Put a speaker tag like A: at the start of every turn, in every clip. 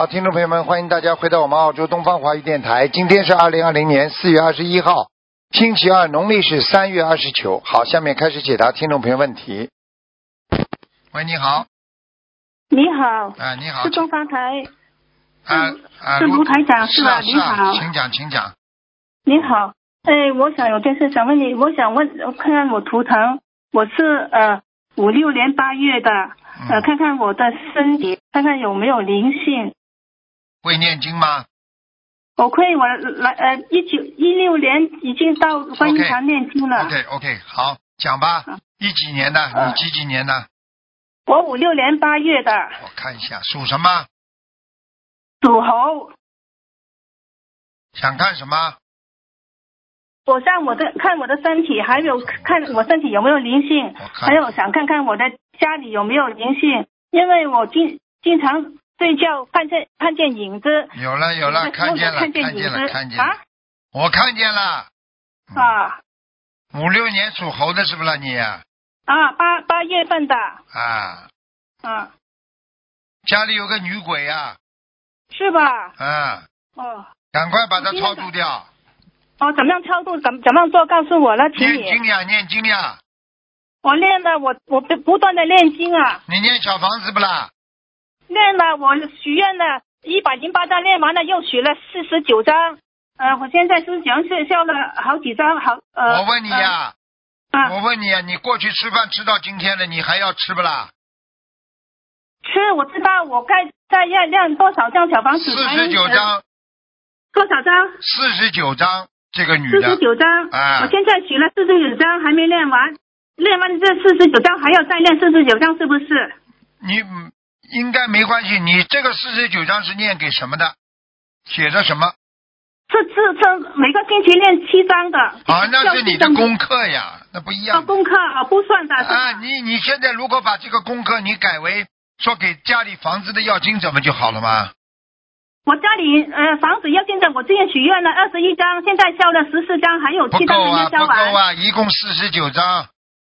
A: 好，听众朋友们，欢迎大家回到我们澳洲东方华语电台。今天是2020年4月21号，星期二，农历是3月29。好，下面开始解答听众朋友问题。喂，你好。
B: 你好。
A: 你好。
B: 是东方台。
A: 是
B: 卢台长是吧？
A: 你
B: 好。
A: 请讲。
B: 你好，我想有件事想问你，我想看看我图腾，我是56年8月的，看看我的身体，看看有没有灵性。
A: 会念经吗？
B: 我1916年已经到观音堂念经了。
A: OK， 好，讲吧。几几年的？你几年的？
B: 我56年8月的。
A: 我看一下，属什么？
B: 属猴。
A: 想看什么？
B: 我想看我的身体，还有看我身体有没有灵性，还有想看看我的家里有没有灵性，因为我经常睡觉看见影子。
A: 有了，看见了。
B: 啊？
A: 我看见了。
B: 啊。
A: 56年属猴的是不是你？
B: 8月份的。
A: 家里有个女鬼啊。
B: 是吧？
A: 赶快把它超度掉。
B: 怎么样超度？怎么做？告诉我了，请你。
A: 念经呀。
B: 我练了，我不断的练经啊。
A: 你念小房子不啦？
B: 练了，我许愿了108张，练完了又许了49张。我现在是想消了好几张，
A: 我问你呀，你过去吃饭吃到今天了，你还要吃不啦？
B: 吃，我知道，我该再要亮多少张小房子
A: ？49张。
B: 多少张
A: ？49张。这个女的
B: 49张，我现在许了49张，还没练完，练完这49张还要再练49张，是不是？
A: 你应该没关系，你这个49张是念给什么的？写着什么？
B: 这每个星期练7张的。
A: 那是你的功课呀，那不一样。
B: 功课不算的。
A: 你现在如果把这个功课你改为说给家里房子的要经者们就好了吗？
B: 我家里房子要经者，我之前许愿了21张，现在消了14张，还有7张没有消完。
A: 不够啊，一共49张。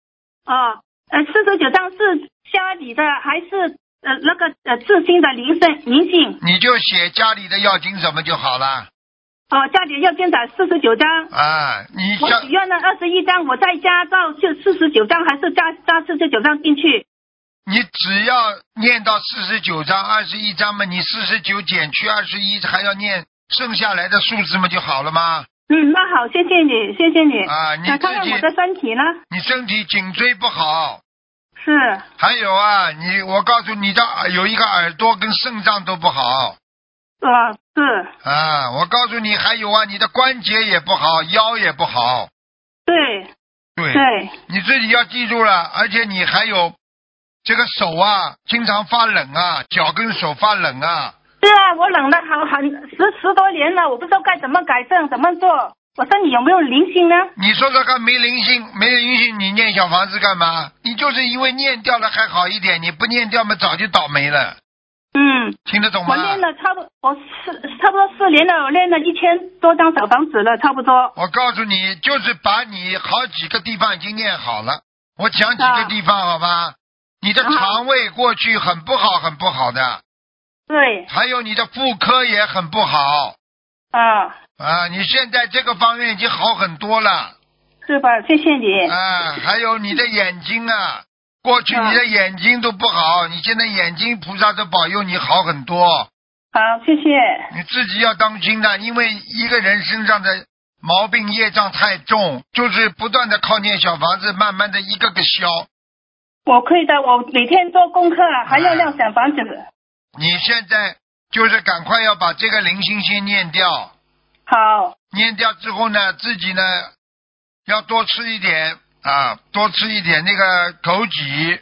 B: 49张是家里的还是那个自心的灵性？
A: 你就写家里的要经者们就好了。
B: 家里要经者49张。我许愿了21张，我再加到就49张，还是加49张进去？
A: 你只要念到49章21章嘛，你49减去21，还要念剩下来的数字嘛就好了吗？
B: 那好，谢谢你。
A: 你自己
B: 看看我的身体呢？
A: 你身体颈椎不好。
B: 是。
A: 还有我告诉你的有一个耳朵跟肾脏都不好。
B: 是。
A: 我告诉你还有你的关节也不好，腰也不好。
B: 对。
A: 你自己要记住了，而且你还有。这个手经常发冷脚跟手发冷
B: 是我冷了十多年了，我不知道该怎么改正，怎么做。我身体有没有灵性呢？
A: 你说说看，没灵性，你念小房子干嘛？你就是因为念掉了还好一点，你不念掉嘛早就倒霉了。听得懂吗？
B: 我练了差不多4年了，我练了1000多张小房子了，差不多。
A: 我告诉你，就是把你好几个地方已经念好了。我讲几个地方好吧？你的肠胃过去很不好的。
B: 对。
A: 还有你的妇科也很不好。你现在这个方面已经好很多了。
B: 是吧？谢谢你。
A: 还有你的眼睛过去你的眼睛都不好，你现在眼睛菩萨都保佑你好很多。
B: 好，谢谢。
A: 你自己要当心的，因为一个人身上的毛病业障太重，就是不断的靠念小房子，慢慢的一个个消。
B: 我可以的，我每天做功课，还要亮小房子。
A: 你现在就是赶快要把这个灵性先念掉。
B: 好。
A: 念掉之后呢，自己呢要多吃一点那个枸杞。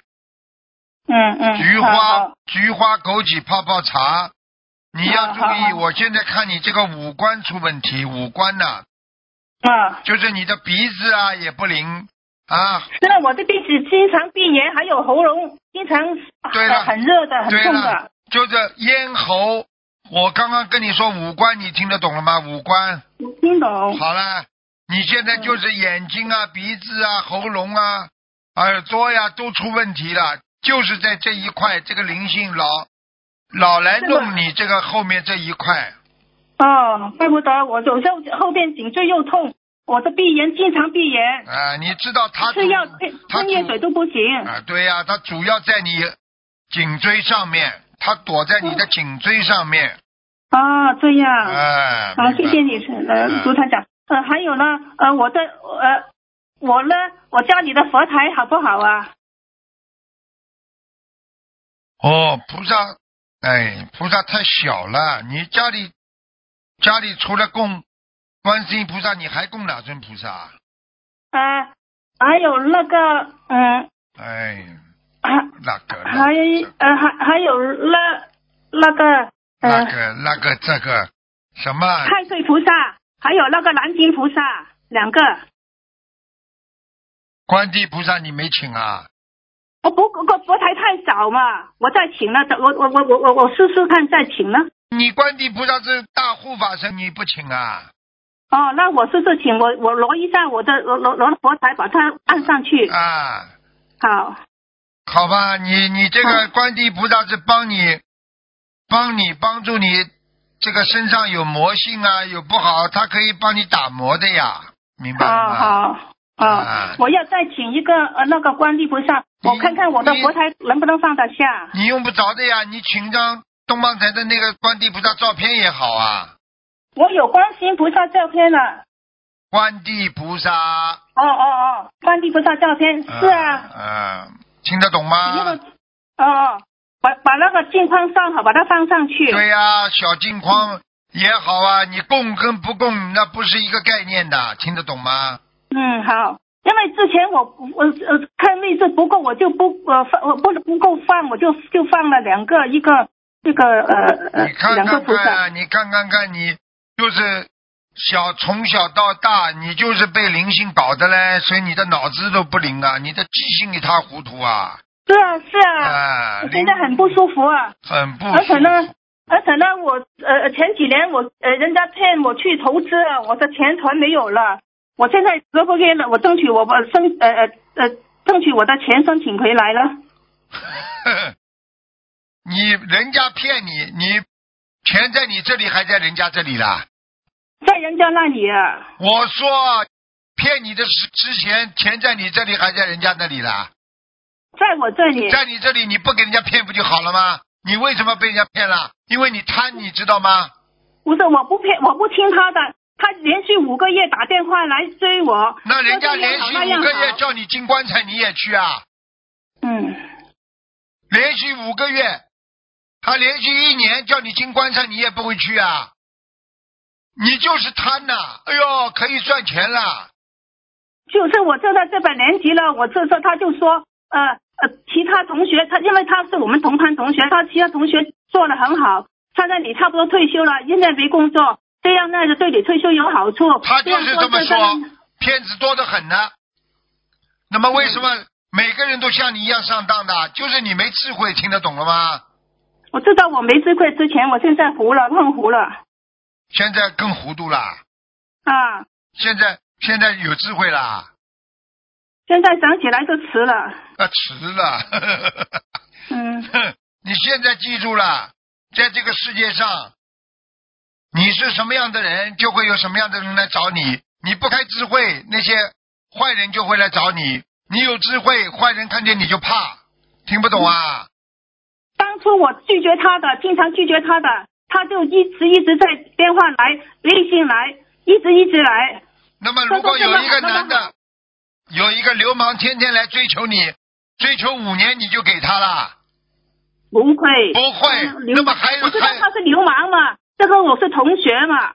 A: 菊花枸杞泡茶。你要注意，我现在看你这个五官出问题，五官就是你的鼻子也不灵。
B: 是我的鼻子经常闭炎，还有喉咙经常很热的，很痛的。
A: 就是咽喉。我刚刚跟你说五官，你听得懂了吗？五官。
B: 我听懂。
A: 好了，你现在就是眼睛鼻子喉咙耳朵都出问题了，就是在这一块，这个灵性老来弄你这个后面这一块。
B: 哦，怪不得我有时候后边颈椎又痛，我的闭炎经常闭炎。
A: 啊，你知道他
B: 吃药喷液水都不行。
A: 啊，对呀，他主要在你颈椎上面，他躲在你的颈椎上面。
B: 啊，这样。
A: 哎。
B: 好，谢谢你，卢台长。还有呢，我家里的佛台好不好啊？
A: 哦，菩萨，哎，菩萨太小了。你家里除了供观世音菩萨，你还供哪尊菩萨？
B: 还有那个，
A: 哎，
B: 那个，还有那个
A: 这个什么？
B: 太岁菩萨，还有那个南京菩萨，2个。
A: 观地菩萨你没请啊？
B: 佛台太少嘛，我再请了，我试试看再请了。
A: 你观地菩萨是大护法神，你不请啊？
B: 哦，那我试试请，我挪一下我的佛台，把它按上去。
A: 啊，
B: 好
A: 吧，你这个观地菩萨是帮助你这个身上有魔性啊，有不好，他可以帮你打磨的呀，明白了吗？
B: 好，我要再请一个那个观地菩萨，我看看我的佛台能不能放得下。
A: 你用不着的呀，你请张东方台的那个观地菩萨照片也好啊。
B: 我有观世音菩萨照片了。
A: 观地菩萨。
B: 观地菩萨照片是啊。
A: 听得懂吗？
B: 把那个镜框上好，把它放上去。
A: 对呀，小镜框也好啊，你供跟不供那不是一个概念的，听得懂吗？
B: 好，因为之前我看位置不够，我就不够放，我就放了2个，一个2个菩萨。
A: 你看看，你就是从小到大，你就是被灵性搞的嘞，所以你的脑子都不灵啊，你的记性一塌糊涂啊。
B: 是啊，我现在很不舒服啊。
A: 很不舒服。
B: 而且呢，我前几年人家骗我去投资，我的钱全没有了。我现在10个月了，我争取我的钱申请回来了。
A: 人家骗你钱在你这里还在人家这里啦？
B: 在人家那里啊。
A: 我说骗你的之前钱在你这里还在人家那里啦？
B: 在我这里。
A: 在你这里你不给人家骗不就好了吗？你为什么被人家骗了？因为你贪，你知道吗？
B: 不是，我不骗，我不听他的。他连续5个月打电话来追我，
A: 那人家连续5个月叫你进棺材，你也去啊？连续5个月，他连续1年叫你进棺材，你也不会去啊？你就是贪呐！哎呦，可以赚钱了。
B: 就是我这到这本年级了，我他就说其他同学，因为他是我们同班同学，他其他同学做得很好，现在你差不多退休了，现在没工作。这样那个对你退休有好处。
A: 他就是这么说，骗子多得很呢。那么为什么每个人都像你一样上当的？就是你没智慧，听得懂了吗？
B: 我知道我没智慧之前，我现在糊了，更糊了。
A: 现在更糊涂了。现在有智慧啦。
B: 现在想起来就迟了。
A: 迟了。你现在记住了，在这个世界上。你是什么样的人，就会有什么样的人来找你。你不开智慧，那些坏人就会来找你。你有智慧，坏人看见你就怕。听不懂啊？
B: 当初我拒绝他的，经常拒绝他的，他就一直在电话来，微信来，一直来。
A: 那么如果有一个男的，有一个流氓天天来追求你，追求5年你就给他了？
B: 不会。
A: 那么还有
B: 我知道他是流氓嘛。这个我是同学嘛。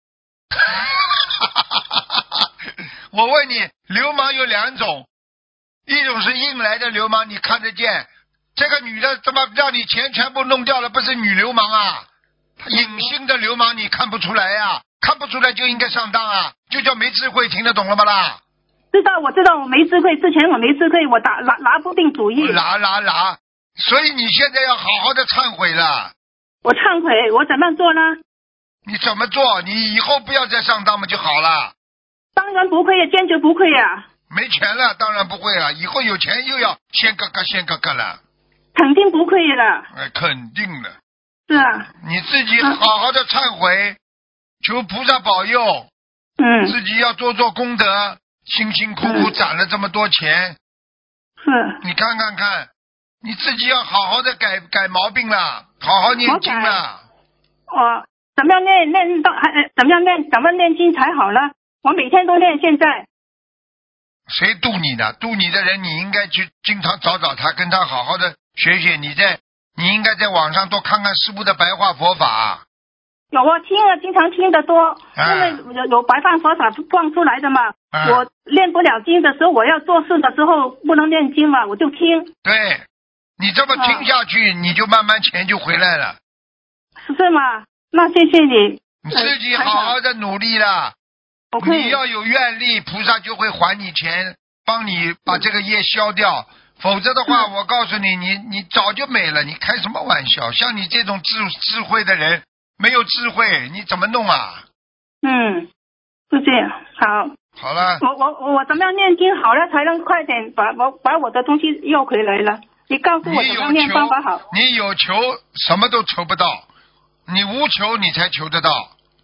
A: 我问你，流氓有2种，一种是硬来的流氓，你看得见，这个女的怎么让你钱全部弄掉了，不是女流氓啊？隐性的流氓你看不出来呀，看不出来就应该上当啊，就叫没智慧，听得懂了吗啦？
B: 我知道我没智慧，之前我没智慧，我拿不定主意。
A: 所以你现在要好好的忏悔了。
B: 我忏悔，我怎么做呢？
A: 你怎么做？你以后不要再上当嘛就好了。
B: 当然不会，坚决不会啊。
A: 没钱了，当然不会了。以后有钱又要先哥哥了。
B: 肯定不会了。
A: 肯定的。
B: 是啊。
A: 你自己好好的忏悔，求菩萨保佑。自己要多做功德，辛辛苦苦攒了这么多钱。
B: 是。
A: 你看看，你自己要好好的改毛病了，好好念经了。
B: 怎么样念到怎么念经才好了？我每天都念，现在。
A: 谁度你的？度你的人，你应该去经常找他，跟他好好的学。你应该在网上多看看师父的白话佛法。
B: 有啊，经常听得多，因为有白话佛法放出来的嘛。我念不了经的时候，我要做事的时候不能念经嘛，我就听。
A: 对，你这么听下去，你就慢慢钱就回来了。
B: 是吗？那谢谢你。
A: 你自己好好的努力了。你要有愿力，菩萨就会还你钱，帮你把这个业消掉。否则的话，我告诉你，你早就没了。你开什么玩笑？像你这种智慧的人，没有智慧，你怎么弄啊？
B: 是这样。
A: 好了。
B: 我怎么样念经好了，才能快点把我的东西要回来了？你告诉我怎么样念方法好。
A: 你有求，什么都求不到；你无求，你才求得到。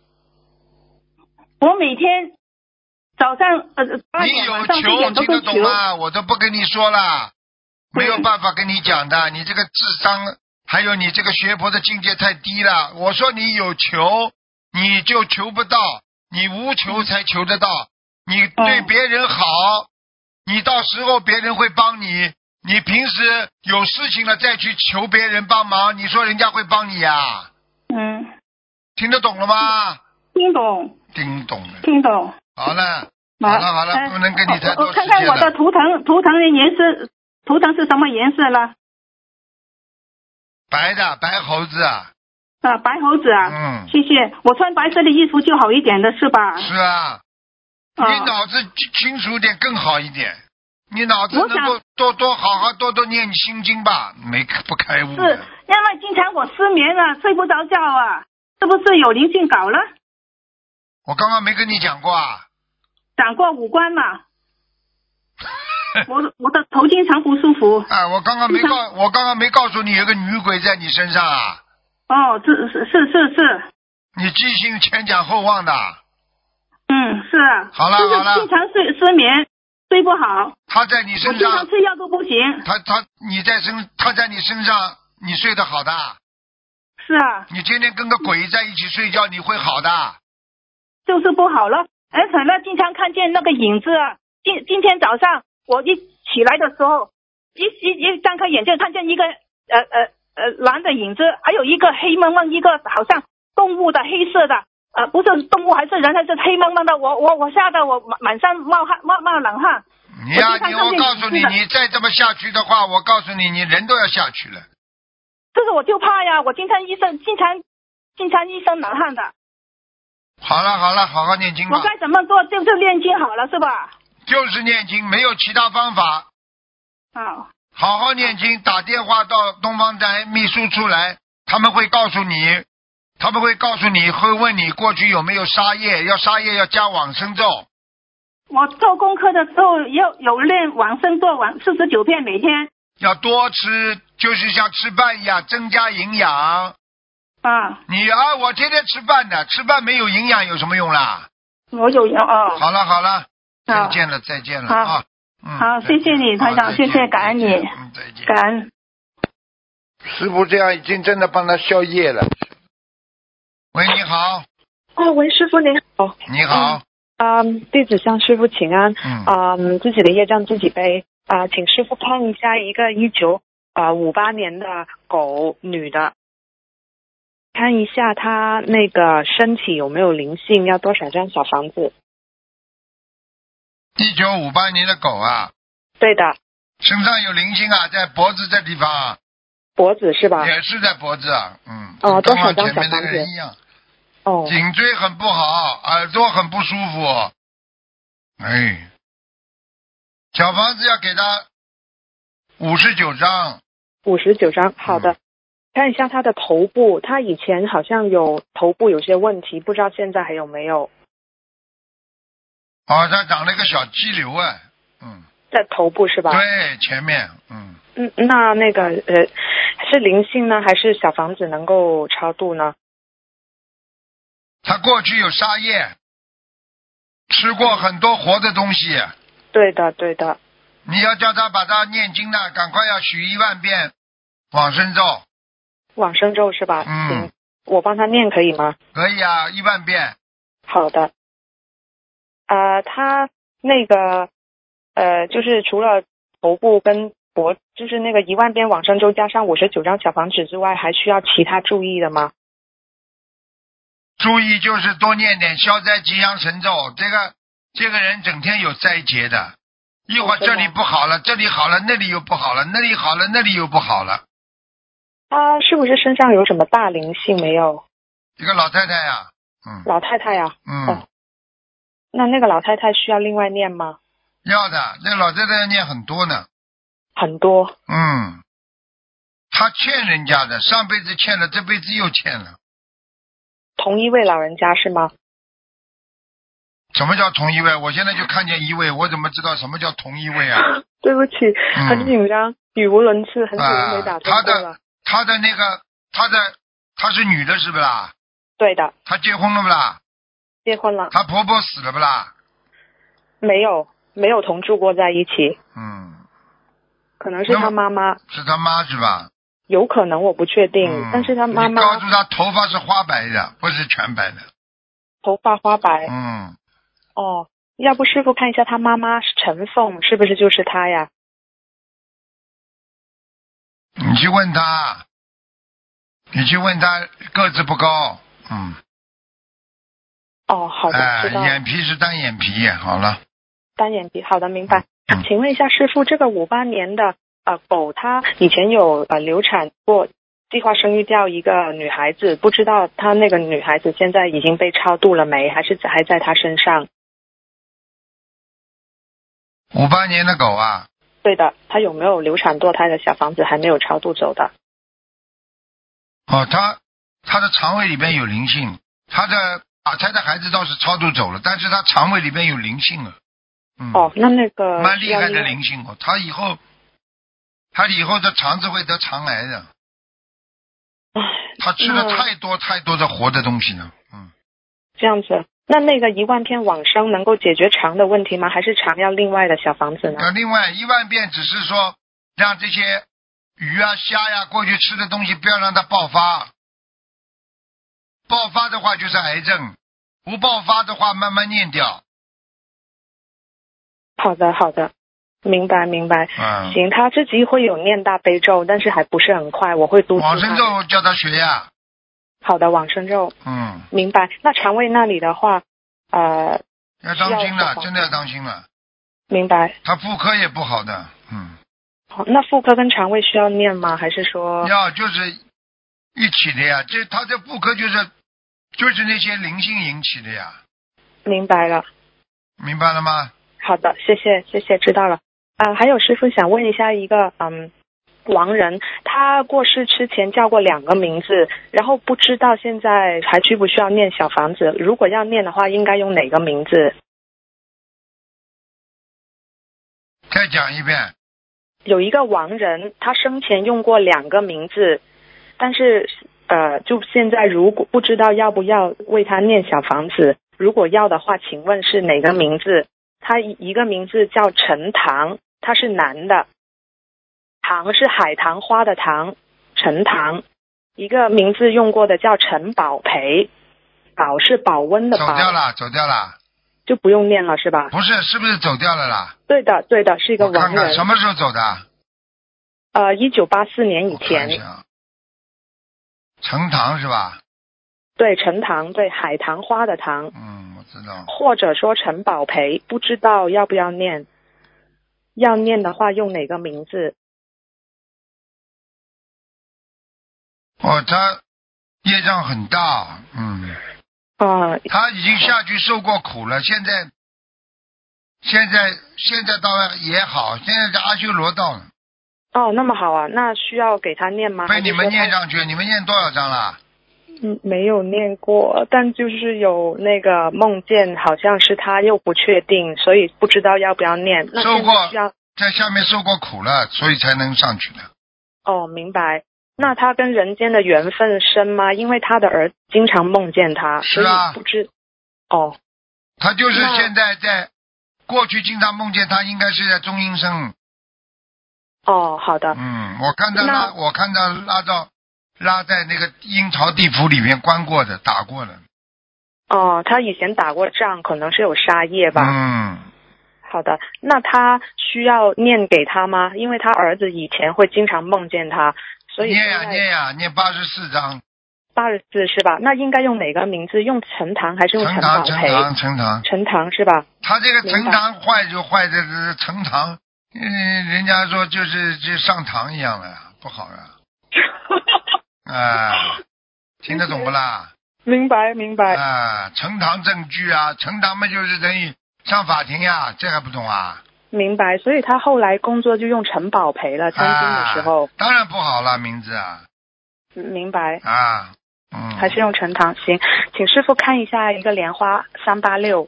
B: 我每天早上
A: 你有求听得懂吗？我都不跟你说了，没有办法跟你讲的。你这个智商还有你这个学佛的境界太低了。我说你有求，你就求不到；你无求才求得到。你对别人好，你到时候别人会帮你。你平时有事情了再去求别人帮忙，你说人家会帮你呀？听得懂了吗？
B: 听懂。听懂。
A: 好了，不能跟你太多时间了。
B: 我看看我的图腾的颜色，图腾是什么颜色了？
A: 白的，白猴子啊。
B: 白猴子啊。谢谢。我穿白色的衣服就好一点的是吧？
A: 是啊。你脑子清楚点更好一点。你脑子能够多好好多念心经吧，不开悟。是，
B: 因为经常我失眠了，睡不着觉啊，是不是有灵性搞了？
A: 我刚刚没跟你讲过啊。
B: 讲过五官嘛。我的头经常不舒服。
A: 我刚刚没告诉你有个女鬼在你身上啊。
B: 是。
A: 你记性前讲后忘的。
B: 是啊。
A: 好了。
B: 就是经常失眠。睡不好，
A: 他在你身上，
B: 我经常吃药都不行。
A: 他在你身上，你睡得好的。
B: 是啊。
A: 你天天跟个鬼在一起睡觉，你会好的。
B: 就是不好了，而且呢，经常看见那个影子啊。今天早上我一起来的时候，一张开眼睛看见一个蓝的影子，还有一个黑蒙蒙，一个好像动物的黑色的。不是动物还是人，还是黑蒙蒙的，我吓得我满身冒冷汗。
A: 我告诉你，你再这么下去的话，我告诉你，你人都要下去了。
B: 这是我就怕呀，我经常一身冷汗的。
A: 好了，好好念经吧。
B: 我该怎么做？就是念经好了，是吧？
A: 就是念经，没有其他方法。好好念经，打电话到东方台秘书处来，他们会告诉你，会问你过去有没有杀业，要杀业要加往生咒。
B: 我做功课的时候有练往生咒49遍每天。
A: 要多吃，就是像吃饭一样，增加营养。我天天吃饭的，吃饭没有营养有什么用啦？
B: 我有
A: 好了，再见了啊。
B: 好，谢谢你台长，谢谢，感恩你。
A: 再见。
B: 感恩。
A: 师父这样已经真的帮他消业了。喂，你好。
C: 喂，师父您好。
A: 你好。
C: 弟子向师父请安。自己的业障自己背。请师父看一下一个1958年的狗，女的，看一下她那个身体有没有灵性，要多少张小房子
A: ？1958年的狗啊？
C: 对的。
A: 身上有灵性啊，在脖子这地方。
C: 脖子是吧？
A: 也是在脖子啊。
C: 多少张小房子？
A: 一样。颈椎很不好，耳朵很不舒服。小房子要给他59张。
C: 59张，好的。看一下他的头部，他以前好像有头部有些问题，不知道现在还有没有。
A: 他长了一个小肌瘤啊。
C: 在头部是吧？
A: 对，前面。
C: 是灵性呢，还是小房子能够超度呢？
A: 他过去有杀业，吃过很多活的东西。
C: 对的，对的。
A: 你要叫他把他念经的，赶快要许10000遍往生咒。
C: 往生咒是吧？行，我帮他念可以吗？
A: 可以啊，10000遍。
C: 好的。他那个就是除了头部跟脖，就是那个10000遍往生咒加上59张小房子之外，还需要其他注意的吗？
A: 注意就是多念点消灾吉祥神咒。这个人整天有灾劫的，一会儿这里不好了，这里好了，那里又不好了，那里好了，那里又不好了。
C: 他是不是身上有什么大灵性没有？
A: 一个老太太呀。
C: 老太太呀。那个老太太需要另外念吗？
A: 要的，那老太太要念很多呢。
C: 很多。
A: 她欠人家的，上辈子欠了，这辈子又欠了。
C: 同一位老人家是吗？
A: 什么叫同一位？我现在就看见一位，我怎么知道什么叫同一位啊？
C: 对不起，很紧张，语无伦次，很久都没打通过了。
A: 她是女的是不啦？
C: 对的。
A: 她结婚了不啦？
C: 结婚了。
A: 她婆婆死了不啦？
C: 没有同住过在一起。可能是她妈妈。
A: 是她妈是吧？
C: 有可能，我不确定，但是她妈妈。
A: 你告诉她头发是花白的，不是全白的。
C: 头发花白。要不师傅看一下她妈妈陈凤是不是就是她呀？
A: 你去问她个子不高。
C: 好的，知道了。
A: 眼皮是单眼皮，好了。
C: 单眼皮，好的，明白。请问一下师傅，这个58年的狗，它以前有流产过，计划生育掉一个女孩子，不知道她那个女孩子现在已经被超度了没，还是还在她身上
A: ？58年的狗啊？
C: 对的，她有没有流产堕胎的小房子还没有超度走的？
A: 她的肠胃里边有灵性，她的孩子倒是超度走了，但是她肠胃里边有灵性了。
C: 那个
A: 蛮厉害的灵性哦，她以后的肠子会得肠癌的。她吃了太多的活的东西了。
C: 这样子，那个10000片往生能够解决肠的问题吗？还是肠要另外的小房子呢？
A: 另外10000遍只是说让这些鱼啊虾呀过去吃的东西不要让它爆发，爆发的话就是癌症，不爆发的话慢慢念掉。
C: 好的，明白。行，他自己会有念大悲咒，但是还不是很快，我会督促他。
A: 往生咒叫他学呀。
C: 好的，往生咒。明白。那肠胃那里的话，
A: 要当心了，真的要当心了。
C: 明白。
A: 他妇科也不好的。
C: 那妇科跟肠胃需要念吗？还是说？
A: 就是一起的呀，他这妇科就是那些灵性引起的呀。
C: 明白了。
A: 明白了吗？
C: 好的，谢谢，知道了。还有师傅想问一下一个亡人，他过世之前叫过2个名字，然后不知道现在还需不需要念小房子？如果要念的话，应该用哪个名字？
A: 再讲一遍。
C: 有一个亡人，他生前用过2个名字，但是就现在如果不知道要不要为他念小房子，如果要的话，请问是哪个名字？他一个名字叫陈唐，他是男的，唐是海棠花的唐，陈唐。一个名字用过的叫陈宝培，保是保温的保。
A: 走掉了。
C: 就不用念了是吧？
A: 不是，是不是走掉了啦？
C: 对的，是一个亡人。
A: 我看看什么时候走的
C: ？1984年以前。
A: 陈唐是吧？
C: 对，陈唐，对，海棠花的棠。
A: 我知道。
C: 或者说陈宝培，不知道要不要念？要念的话，用哪个名字？
A: 他业障很大。他已经下去受过苦了，现在倒也好，现在在阿修罗道呢。
C: 那么好啊，那需要给他念吗？
A: 被你们念上去，你们念多少章了？
C: 没有念过，但就是有那个梦见，好像是他，又不确定，所以不知道要不要念。那
A: 受过，在下面受过苦了，所以才能上去的。
C: 明白。 那他跟人间的缘分深吗？因为他的儿子经常梦见他，
A: 是啊，
C: 所以不知哦。
A: 他就是现在在过去经常梦见他，应该是在中阴身。
C: 哦，好的。
A: 我看到拉在那个阴曹地府里面关过的，打过了。
C: 哦，他以前打过仗，可能是有杀业吧。好的，那他需要念给他吗？因为他儿子以前会经常梦见他，所以
A: 念84章。
C: 84是吧？那应该用哪个名字？用陈堂还是用陈宝培？陈堂是吧？
A: 他这个陈堂坏就坏在这陈堂，人家说就上堂一样了，不好啊。听得懂不啦？
C: 明白。
A: 呈堂证据啊，呈堂嘛就是等于上法庭呀，这还不懂啊？
C: 明白，所以他后来工作就用陈宝培了，参军的时候。
A: 当然不好了，名字啊。
C: 明白。
A: 还
C: 是用陈堂。行，请师父看一下一个莲花386。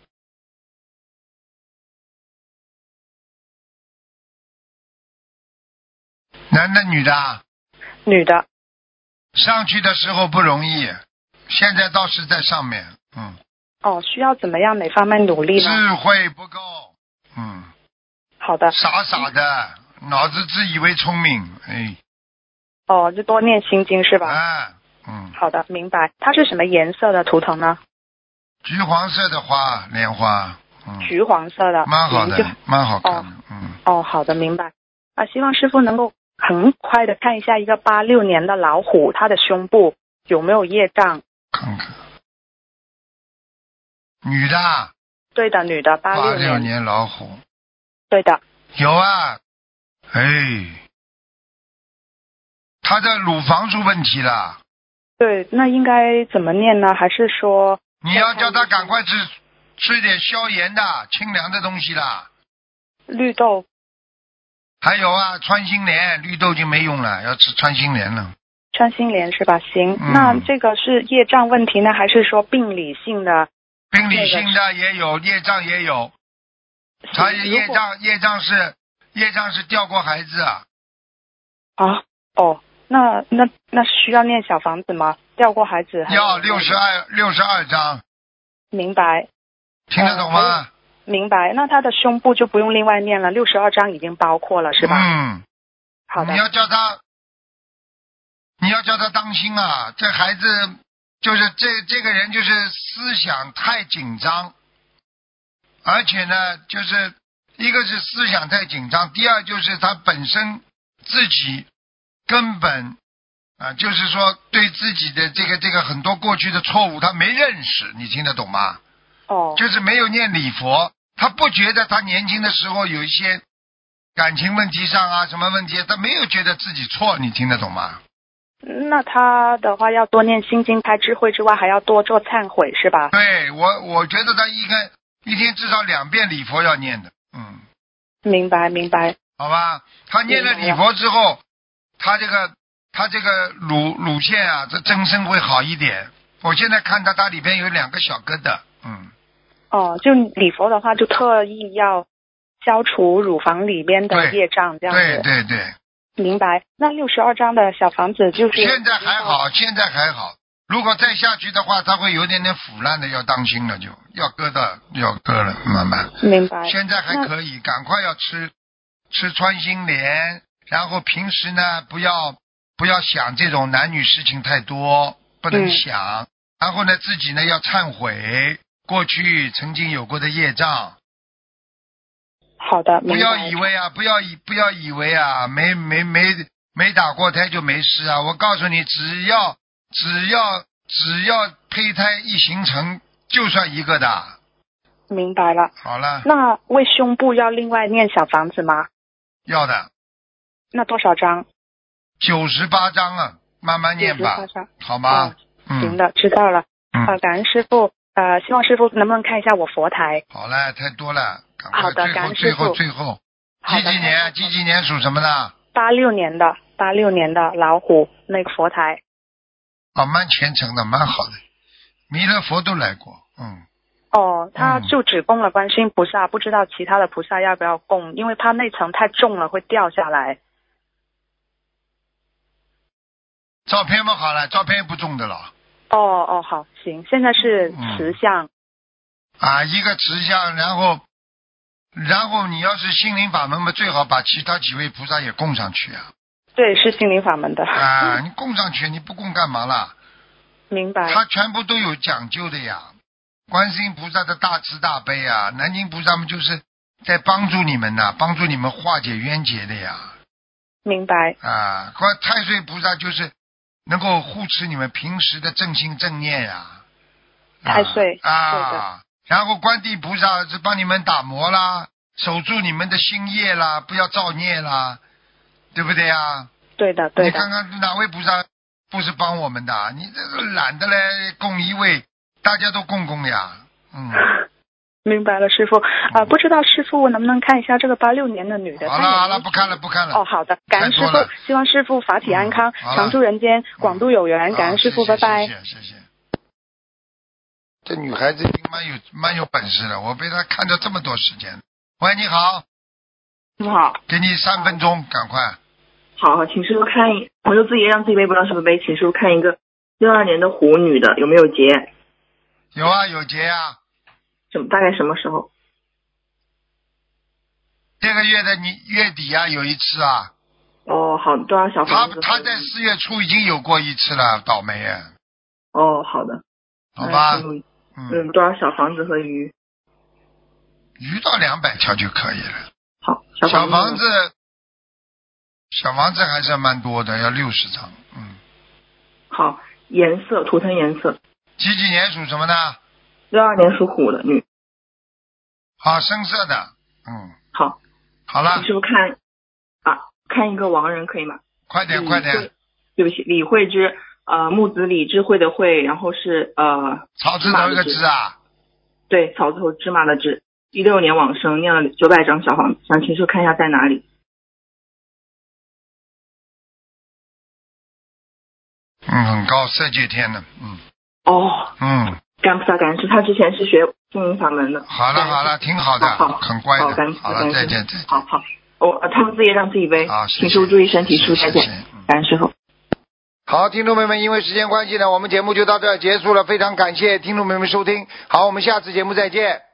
A: 男的女的？
C: 女的。
A: 上去的时候不容易，现在倒是在上面。
C: 需要怎么样哪方面努力呢？
A: 智慧不够。
C: 好的。
A: 傻的，脑子自以为聪明。
C: 就多念心经是吧？好的，明白。它是什么颜色的图腾呢？
A: 橘黄色的花，莲花。
C: 橘黄色的，
A: 蛮好的，蛮好看的。
C: 好的，明白。希望师父能够很快的看一下一个86年的老虎，它的胸部有没有业障？
A: 看看。女的？
C: 对的，女的，86
A: 年老虎。
C: 对的。
A: 有啊。他的乳房出问题了。
C: 对，那应该怎么念呢？还是说
A: 你要叫他赶快吃一点消炎的清凉的东西啦。
C: 绿豆。
A: 还有啊，穿心莲，绿豆就没用了，要吃穿心莲了。
C: 穿心莲是吧？行，那这个是业障问题呢，还是说病理性的？
A: 病理性的也有，业障也有。他业障是掉过孩子啊。
C: 那需要念小房子吗？掉过孩子
A: 要62章。
C: 明白。
A: 听得懂吗？
C: 明白。那他的胸部就不用另外念了，62章已经包括了是吧？好的。
A: 你要叫他当心啊，这孩子就是这个人就是思想太紧张，而且呢就是一个是思想太紧张，第二就是他本身自己根本就是说对自己的这个很多过去的错误他没认识，你听得懂吗？就是没有念礼佛，他不觉得他年轻的时候有一些感情问题上啊什么问题，他没有觉得自己错，你听得懂吗？
C: 那他的话要多念心经开智慧之外，还要多做忏悔是吧？
A: 对，我觉得他一天至少2遍礼佛要念的。
C: 明白。
A: 好吧，他念了礼佛之后，他这个乳腺啊，这增生会好一点。我现在看他里边有2个小疙瘩。
C: 就礼佛的话，就特意要消除乳房里边的业障，这样子。
A: 对。
C: 明白。那62章的小房子就是
A: 现在还好，如果再下去的话，它会有点腐烂的，要当心了，就要割了，慢慢。
C: 明白。
A: 现在还可以，赶快要吃穿心莲，然后平时呢不要想这种男女事情太多，不能想。然后呢自己呢要忏悔过去曾经有过的业障。
C: 好的，
A: 不要以为啊，没打过胎就没事啊！我告诉你，只要胚胎一形成，就算一个的。
C: 明白了。
A: 好了。
C: 那为胸部要另外念小房子吗？
A: 要的。
C: 那多少章
A: ？98章啊，慢慢念吧。
C: 98章。
A: 好吗？
C: 行的，知道了。感恩师父。希望师父能不能看一下我佛台？
A: 好了，太多了。
C: 好的，感恩师父。
A: 最后。几几年属什么的
C: ？86年的老虎，那个佛台。
A: 蛮虔诚的，蛮好的。弥勒佛都来过。
C: 他就只供了观世音菩萨，不知道其他的菩萨要不要供，因为怕那层太重了会掉下来。
A: 照片嘛好了，照片也不重的了。
C: 哦，好，行，现在是慈像。
A: 一个慈像，然后你要是心灵法门嘛，最好把其他几位菩萨也供上去啊。
C: 对，是心灵法门的。
A: 你供上去，你不供干嘛啦？
C: 明白。
A: 它全部都有讲究的呀。观世音菩萨的大慈大悲啊，南京菩萨们就是在帮助你们呐，帮助你们化解冤结的呀。
C: 明白。
A: 太岁菩萨就是能够护持你们平时的正心正念呀。
C: 太岁。对的。
A: 然后观地菩萨是帮你们打磨啦，守住你们的心业啦，不要造孽啦，对不对呀？
C: 对的。
A: 你看看哪位菩萨不是帮我们的？你这个懒得来供一位，大家都供呀。
C: 明白了，师傅。不知道师傅能不能看一下这个86年的女的？
A: 好了，不看了。
C: 好的，感恩师傅，希望师傅法体安康，常住人间，广度有缘。感恩师傅，拜拜。
A: 谢谢。这女孩子已经蛮有本事了，我被她看到这么多时间。喂，你好。
D: 你好。
A: 给你3分钟，赶快。
D: 好，请师傅看我就自己让自己背，不知道是不是背，请师傅看一个62年的虎女的有没有结？
A: 有啊，有结啊。
D: 大概什么时候？
A: 这个月的月底啊，有一次啊。
D: 好，多少小房子？
A: 他在4月初已经有过一次了，倒霉啊。
D: 好的。
A: 好吧。
D: 多少小房子和鱼？
A: 鱼到200条就可以了。
D: 好，
A: 小房子还是蛮多的，要60张。
D: 好，颜色，图腾颜色。
A: 几年属什么呢
D: ？62年属虎的女。
A: 好，深色的。
D: 好。
A: 好了。
D: 请师傅看一个亡人可以吗？
A: 快点。
D: 对不起，李慧芝，木子李，智慧的慧，然后是
A: 草字头一个字啊。
D: 对，草字头芝麻的芝。16年往生，念了900张小房子，想请师傅看一下在哪里。
A: 很高，色界天的。
D: 感恩师，他之前是学心灵法门的。
A: 好了，挺好的，很乖的。好了，再见。
D: 好，他们自己让自己背。请师傅注意身体，师傅再见。感恩师傅。
A: 好，听众朋友们，因为时间关系呢，我们节目就到这儿结束了，非常感谢听众朋友们收听，好，我们下次节目再见。